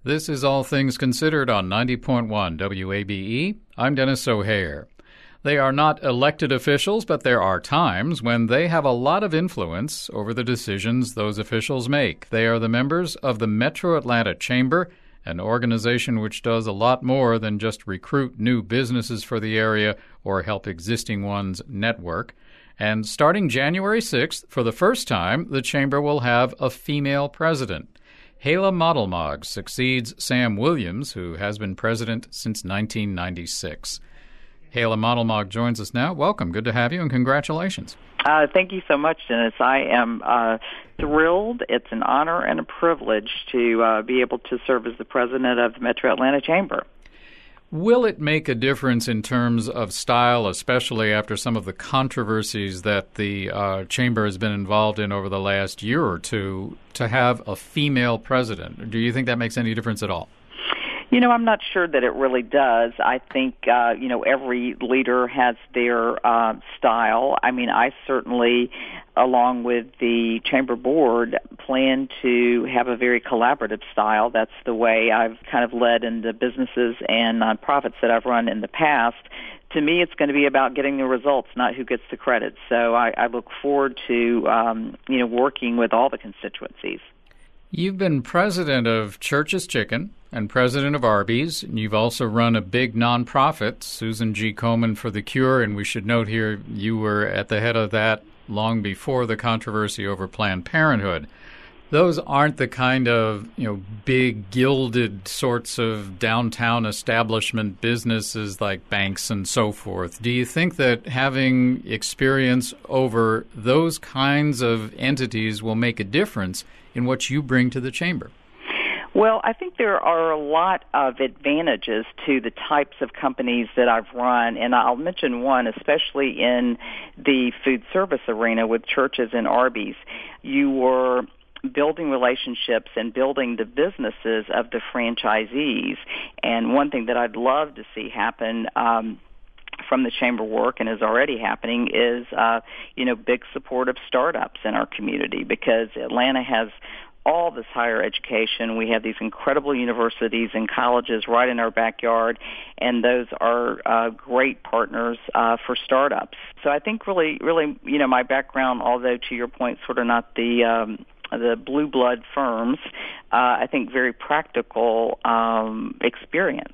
This is All Things Considered on 90.1 WABE. I'm Dennis O'Hare. They are not elected officials, but there are times when they have a lot of influence over the decisions those officials make. They are the members of the Metro Atlanta Chamber, an organization which does a lot more than just recruit new businesses for the area or help existing ones network. And starting January 6th, for the first time, the Chamber will have a female president. Hala Moddelmog succeeds Sam Williams, who has been president since 1996. Hala Moddelmog joins us now. Welcome. Good to have you, and congratulations. Thank you so much, Dennis. I am thrilled. It's an honor and a privilege to be able to serve as the president of the Metro Atlanta Chamber. Will it make a difference in terms of style, especially after some of the controversies that the Chamber has been involved in over the last year or two, to have a female president? Do you think that makes any difference at all? You know, I'm not sure that it really does. I think, every leader has their style. I mean, I certainly, along with the Chamber Board, plan to have a very collaborative style. That's the way I've kind of led in the businesses and nonprofits that I've run in the past. To me, it's going to be about getting the results, not who gets the credit. So I look forward to, working with all the constituencies. You've been president of Church's Chicken and president of Arby's, and you've also run a big nonprofit, Susan G. Komen for the Cure, and we should note here you were at the head of that long before the controversy over Planned Parenthood. Those aren't the kind of, big gilded sorts of downtown establishment businesses like banks and so forth. Do you think that having experience over those kinds of entities will make a difference in what you bring to the Chamber? Well, I think there are a lot of advantages to the types of companies that I've run, and I'll mention one, especially in the food service arena with Church's and Arby's. You were building relationships and building the businesses of the franchisees. And one thing that I'd love to see happen from the Chamber work, and is already happening, is, big support of startups in our community, because Atlanta has all this higher education. We have these incredible universities and colleges right in our backyard, and those are great partners for startups. So I think really, my background, although to your point, sort of not the blue blood firms, I think very practical experience.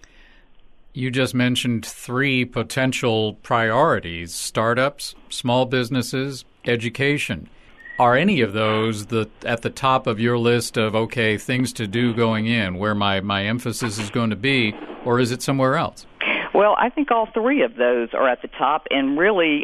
You just mentioned three potential priorities: startups, small businesses, education. Are any of those at the top of your list of, things to do going in, where my emphasis is going to be, or is it somewhere else? Well, I think all three of those are at the top, and really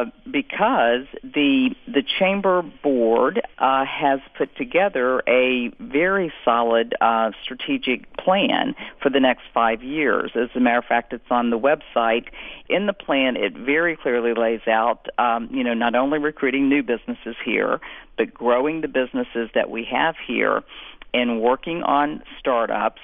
because the Chamber Board has put together a very solid strategic plan for the next 5 years. As a matter of fact, it's on the website. In the plan, it very clearly lays out, not only recruiting new businesses here, but growing the businesses that we have here and working on startups,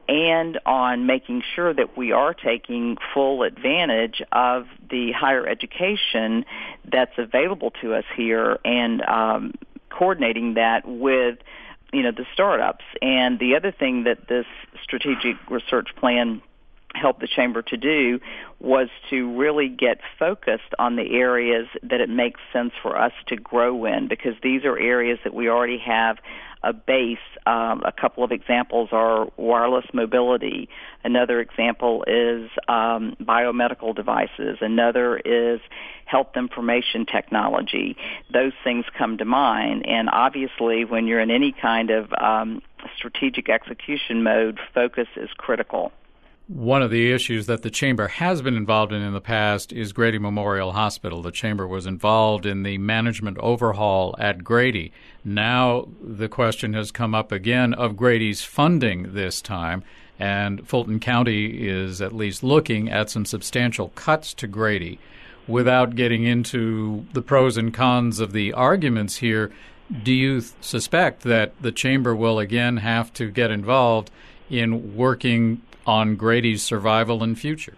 and on making sure that we are taking full advantage of the higher education that's available to us here, and coordinating that with, the startups. And the other thing that this strategic research plan helped the Chamber to do was to really get focused on the areas that it makes sense for us to grow in, because these are areas that we already have a base. A couple of examples are wireless mobility. Another example is biomedical devices. Another is health information technology. Those things come to mind. And obviously, when you're in any kind of strategic execution mode, focus is critical. One of the issues that the Chamber has been involved in the past is Grady Memorial Hospital. The Chamber was involved in the management overhaul at Grady. Now the question has come up again of Grady's funding this time, and Fulton County is at least looking at some substantial cuts to Grady. Without getting into the pros and cons of the arguments here, do you suspect that the Chamber will again have to get involved in working on Grady's survival and future?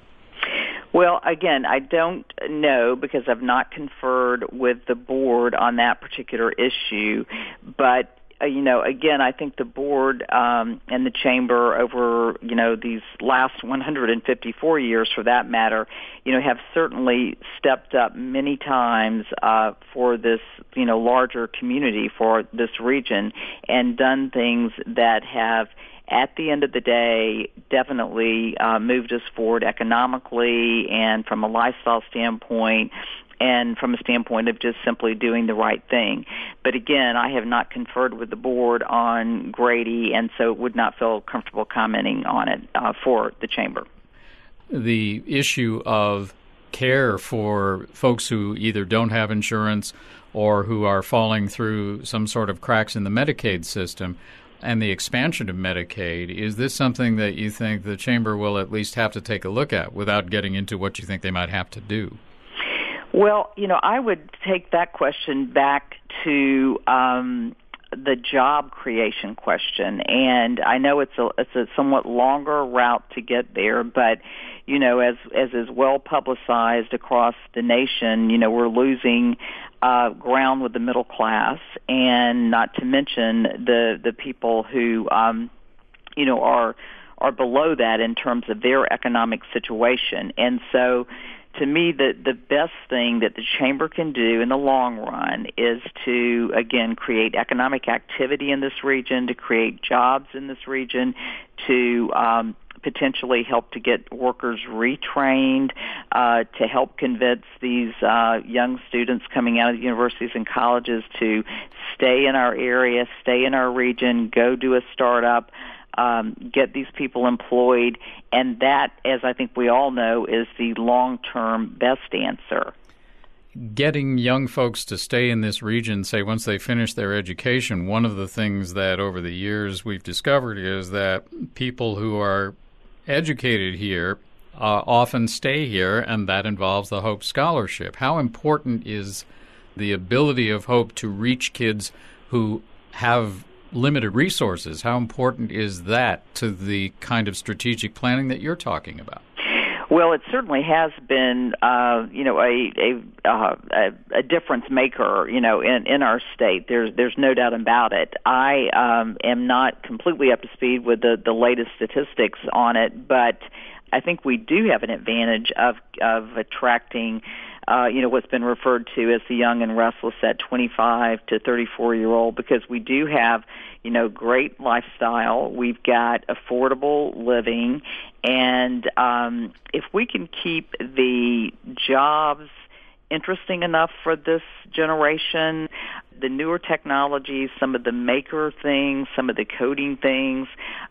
Well, again, I don't know, because I've not conferred with the board on that particular issue, but again, I think the board and the chamber over, these last 154 years, for that matter, have certainly stepped up many times for this, larger community, for this region, and done things that have, at the end of the day, definitely moved us forward economically and from a lifestyle standpoint, and from a standpoint of just simply doing the right thing. But again, I have not conferred with the board on Grady, and so would not feel comfortable commenting on it for the chamber. The issue of care for folks who either don't have insurance or who are falling through some sort of cracks in the Medicaid system and the expansion of Medicaid, is this something that you think the chamber will at least have to take a look at without getting into what you think they might have to do? Well, I would take that question back to the job creation question, and I know it's a somewhat longer route to get there, but as is well publicized across the nation, we're losing ground with the middle class, and not to mention the people who are below that in terms of their economic situation. And so, to me, the best thing that the chamber can do in the long run is to, again, create economic activity in this region, to create jobs in this region, to potentially help to get workers retrained, to help convince these young students coming out of universities and colleges to stay in our area, stay in our region, go do a startup, get these people employed, and that, as I think we all know, is the long-term best answer. Getting young folks to stay in this region, say, once they finish their education, one of the things that over the years we've discovered is that people who are educated here often stay here, and that involves the Hope Scholarship. How important is the ability of Hope to reach kids who have limited resources? How important is that to the kind of strategic planning that you're talking about? Well, it certainly has been, a difference maker, in our state. There's no doubt about it. I am not completely up to speed with the latest statistics on it, but I think we do have an advantage of attracting what's been referred to as the young and restless, that 25 to 34-year-old, because we do have, great lifestyle. We've got affordable living. And if we can keep the jobs interesting enough for this generation, the newer technologies, some of the maker things, some of the coding things,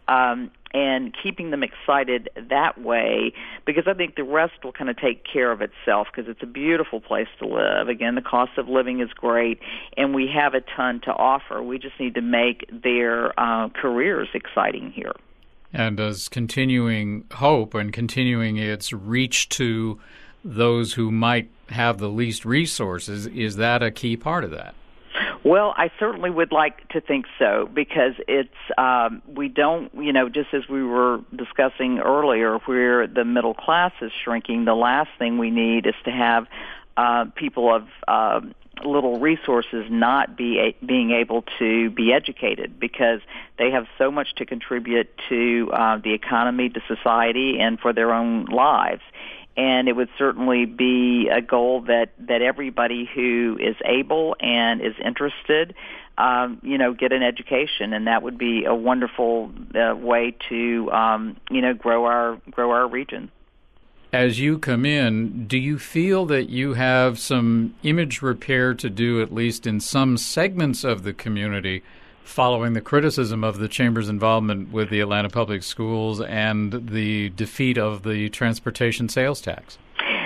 and keeping them excited that way, because I think the rest will kind of take care of itself, because it's a beautiful place to live. Again, the cost of living is great, and we have a ton to offer. We just need to make their careers exciting here. And does continuing Hope and continuing its reach to those who might have the least resources, is that a key part of that? Well, I certainly would like to think so, because it's, we don't, just as we were discussing earlier, where the middle class is shrinking, the last thing we need is to have people of little resources not being able to be educated, because they have so much to contribute to the economy, to society, and for their own lives. And it would certainly be a goal that everybody who is able and is interested, get an education, and that would be a wonderful way to, grow our region. As you come in, do you feel that you have some image repair to do, at least in some segments of the community, following the criticism of the Chamber's involvement with the Atlanta Public Schools and the defeat of the transportation sales tax?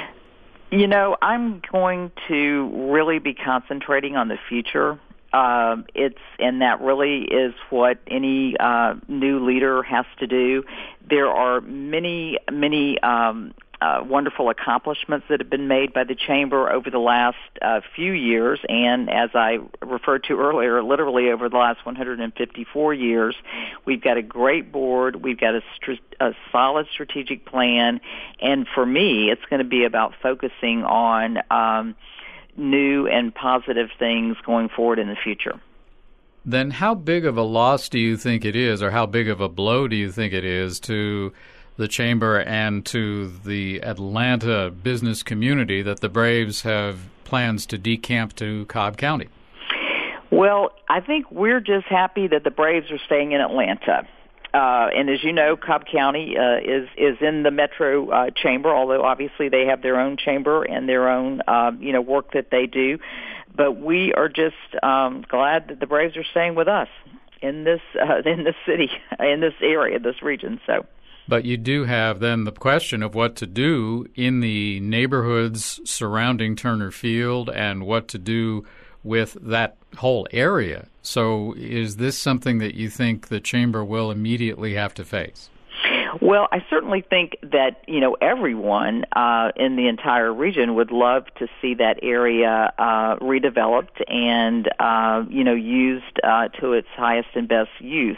I'm going to really be concentrating on the future. And that really is what any new leader has to do. There are many wonderful accomplishments that have been made by the Chamber over the last few years, and as I referred to earlier, literally over the last 154 years. We've got a great board, we've got a solid strategic plan, and for me, it's going to be about focusing on new and positive things going forward in the future. Then how big of a loss do you think it is, or how big of a blow do you think it is to the Chamber and to the Atlanta business community that the Braves have plans to decamp to Cobb County? Well, I think we're just happy that the Braves are staying in Atlanta. And as you know, Cobb County is in the Metro Chamber, although obviously they have their own chamber and their own work that they do. But we are just glad that the Braves are staying with us in this city, in this area, this region. So. But you do have then the question of what to do in the neighborhoods surrounding Turner Field and what to do with that whole area. So is this something that you think the Chamber will immediately have to face? Well, I certainly think that, everyone in the entire region would love to see that area redeveloped and, used to its highest and best use.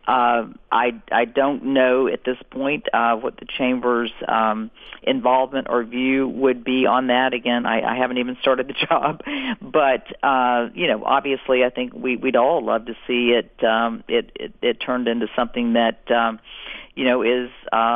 I don't know at this point what the Chamber's involvement or view would be on that. Again, I haven't even started the job. But, obviously I think we'd all love to see it turned into something that is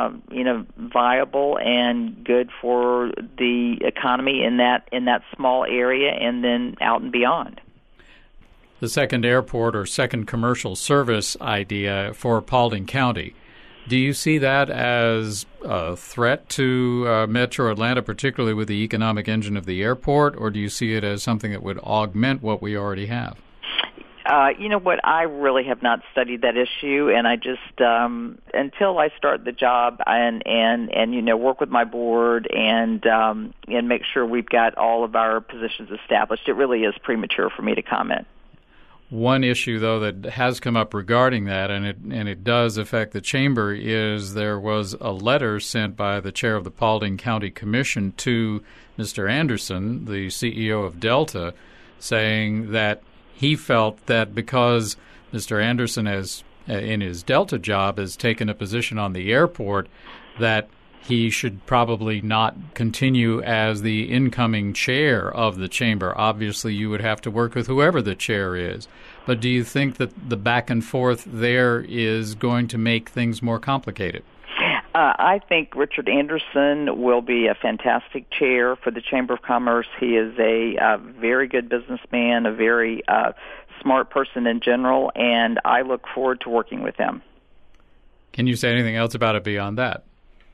viable and good for the economy in that small area and then out and beyond. The second airport or second commercial service idea for Paulding County, do you see that as a threat to Metro Atlanta, particularly with the economic engine of the airport, or do you see it as something that would augment what we already have? You know what? I really have not studied that issue, and I just until I start the job and work with my board and make sure we've got all of our positions established, it really is premature for me to comment. One issue, though, that has come up regarding that, and it does affect the Chamber, is there was a letter sent by the chair of the Paulding County Commission to Mr. Anderson, the CEO of Delta, saying that he felt that because Mr. Anderson has, in his Delta job, has taken a position on the airport, that he should probably not continue as the incoming chair of the Chamber. Obviously, you would have to work with whoever the chair is. But do you think that the back and forth there is going to make things more complicated? I think Richard Anderson will be a fantastic chair for the Chamber of Commerce. He is a very good businessman, a very smart person in general, and I look forward to working with him. Can you say anything else about it beyond that?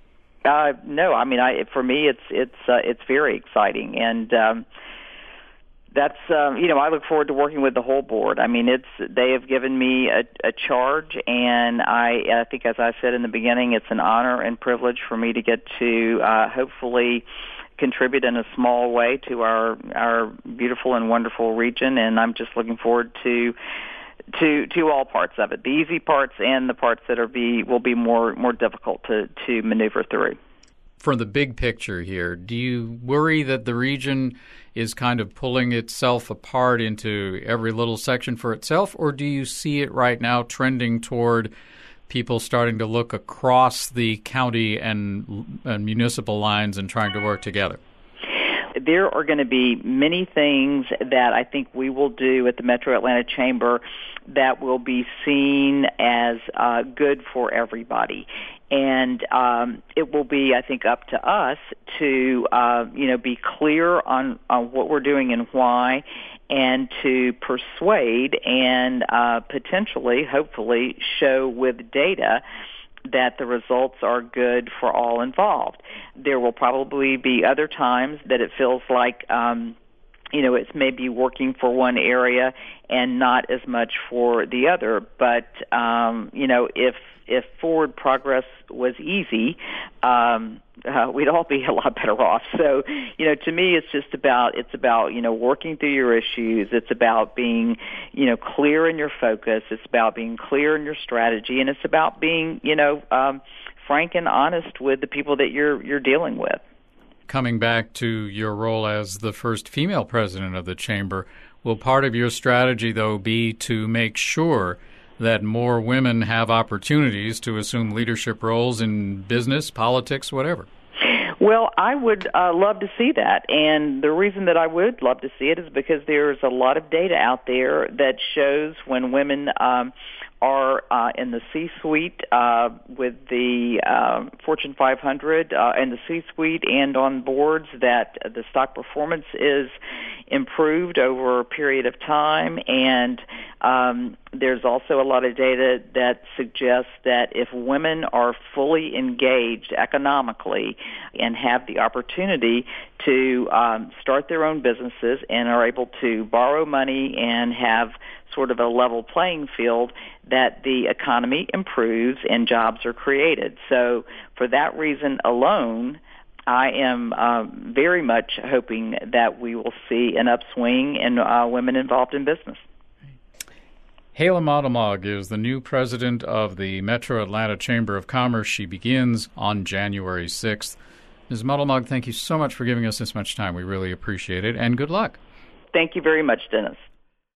No, I mean, for me, it's very exciting, and that's I look forward to working with the whole board. I mean, they have given me a charge, and I think, as I said in the beginning, it's an honor and privilege for me to get to hopefully contribute in a small way to our beautiful and wonderful region, and I'm just looking forward to all parts of it, the easy parts and the parts that will be more difficult to maneuver through. For the big picture here, do you worry that the region is kind of pulling itself apart into every little section for itself, or do you see it right now trending toward people starting to look across the county and municipal lines and trying to work together? There are going to be many things that I think we will do at the Metro Atlanta Chamber that will be seen as good for everybody. And it will be, I think, up to us to, be clear on what we're doing and why, and to persuade and potentially, hopefully, show with data that the results are good for all involved. There will probably be other times that it feels like, it's maybe working for one area and not as much for the other. But, if forward progress was easy, we'd all be a lot better off. So, to me, it's about, working through your issues. It's about being, clear in your focus. It's about being clear in your strategy. And it's about being, frank and honest with the people that you're dealing with. Coming back to your role as the first female president of the Chamber, will part of your strategy, though, be to make sure that more women have opportunities to assume leadership roles in business, politics, whatever? Well, I would love to see that, and the reason that I would love to see it is because there's a lot of data out there that shows when women are in the C-suite with the Fortune 500 in the C-suite and on boards, that the stock performance is improved over a period of time. And there's also a lot of data that suggests that if women are fully engaged economically and have the opportunity to start their own businesses and are able to borrow money and have sort of a level playing field, that the economy improves and jobs are created. So for that reason alone, I am very much hoping that we will see an upswing in women involved in business. Hala Moddelmog is the new president of the Metro Atlanta Chamber of Commerce. She begins on January 6th. Ms. Moddelmog, thank you so much for giving us this much time. We really appreciate it, and good luck. Thank you very much, Dennis.